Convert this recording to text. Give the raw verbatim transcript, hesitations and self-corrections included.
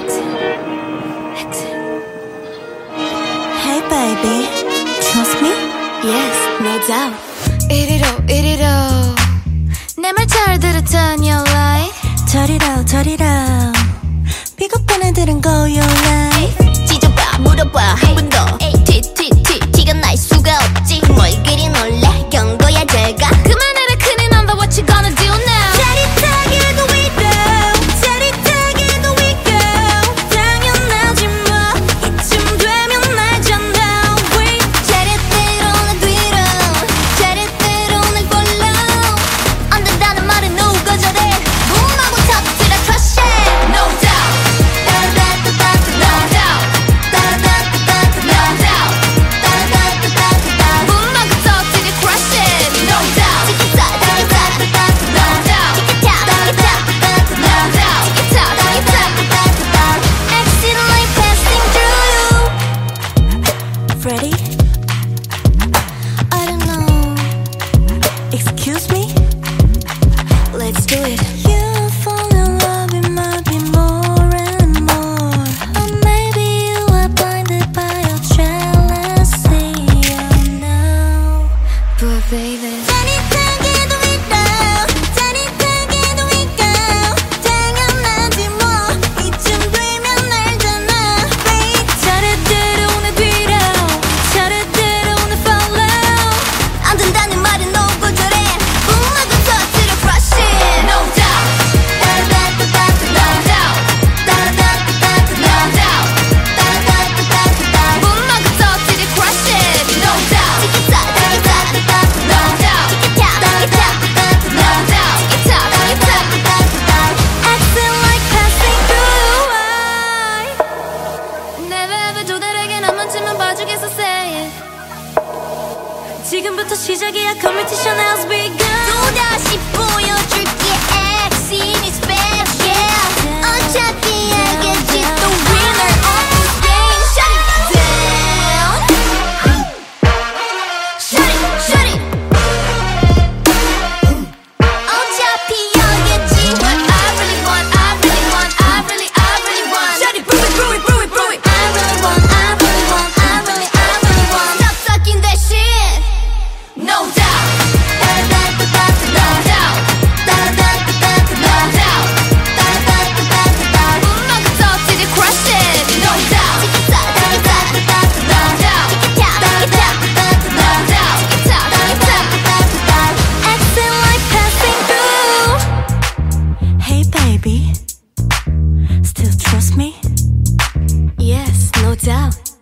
Hey baby, trust me? Yes, no doubt. 이리로 이리로 내 말 잘 들어 turn your light. 저리로 저리로 비겁한 애들은 go your life. 찢어봐 물어봐 한 번 더 티티티 티가 날 수가 없지. 뭘 그리 놀래 경고야 잘가. 그만해라 큰일 난다 what you gonna do now. 짜릿하게 go we go 짜릿하게 go we go 당연하지 뭐 이쯤 되면 알잖아. We 차례대로 날 뒤로 차례대로 날 follow 안 된다는 말은 누가 저래 붐하고 터뜨려 crush it no doubt. 따라따따따따 no doubt. 따라따따따따 no doubt. 따라따따따따 붐하고 터뜨려 crush it no doubt. 티키타 티키타 no doubt. 티키타 티키타 no doubt. 티키타 티키타 acting like passing through you. Ready? I don't know. Excuse me? Let's do it. You fall in love, it might be more and more. Or maybe you are blinded by your jealousy. Oh no. But baby 짜릿하게도 we go 짜릿하게도 we go 당연하지 뭐 이쯤 되면 알잖아. Wait 차례대로 내 뒤로 차례대로 내 follow 안 된다는 말은 너고 저래 붐하고 터뜨려 crush it no doubt. 따라따따따따 no doubt. 따라따따따따 no doubt. 따라따따따따 붐하고 터뜨려 crush it no doubt. 티키타 티키타 no doubt. 티키타 티키타 no doubt. 티키타 티키타 acting like passing through. Never ever 도달하게 한 번쯤은 봐주겠어 say it. 지금부터 시작이야 competition as we go. 또다시 보여줄게 acting is back yeah. 어차피 알겠지 the winner of this game. Shut it down. Shut it, shut it. 어차피 알겠지 what I really want, I really want, I really, I really want. Shut it, brew it, brew it, brew it, brew it. I really want, I really want, I really, I really want. Stop sucking that shit. No doubt. 따라따따따따 no doubt. 따라따따따따 no doubt. 따라따따따따 붐하고 터뜨려 crush it no doubt. 티키타 티키타 no doubt. 티키타 티키타 no doubt. 티키타 티키타 acting like passing through. Hey baby, still trust me? Yes, no doubt.